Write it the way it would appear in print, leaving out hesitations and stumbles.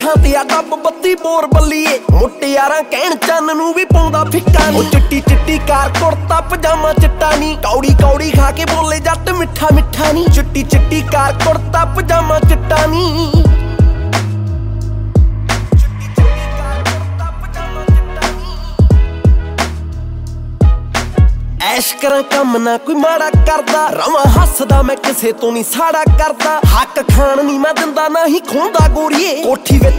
ਤੇ ਆ ਡੱਬ ਬੱਤੀ ਬੋਰ ਬੱਲੀਏ ਮੁਟਿਆਰਾਂ ਕਹਿਣ ਚੰਨ ਨੂੰ ਵੀ ਪਾਉਂਦਾ ਫਿੱਕਾ ਨੀ। ਚਿੱਟੀ ਚਿੱਟੀ ਕਾਰ ਕੁੜਤਾ ਪਜਾਮਾ ਚਿੱਟਾ ਨੀ, ਕੌੜੀ ਕੌੜੀ ਖਾ ਕੇ ਬੋਲੇ ਜੱਟ ਮਿੱਠਾ ਮਿੱਠਾ ਨੀ। ਚਿੱਟੀ ਚਿੱਟੀ ਕਾਰ ਕੁੜਤਾ ਪਜਾਮਾ ਚਿੱਟਾ ਨੀ। ਐਸ਼ ਕਰਾਂ ਕੰਮ ਨਾ ਕੋਈ ਮਾੜਾ ਕਰਦਾ, ਰਵਾਂ ਹੱਸਦਾ ਮੈਂ ਕਿਸੇ ਤੋਂ ਨੀ ਸਾੜਾ ਕਰਦਾ। ਹੱਕ ਖਾਣ ਨੀ ਮੈਂ ਦਿੰਦਾ ਨਾ ਹੀ ਖੋਂਦਾ ਗੋਰੀਏ, ਕੋਠੀ ਵਿੱਚ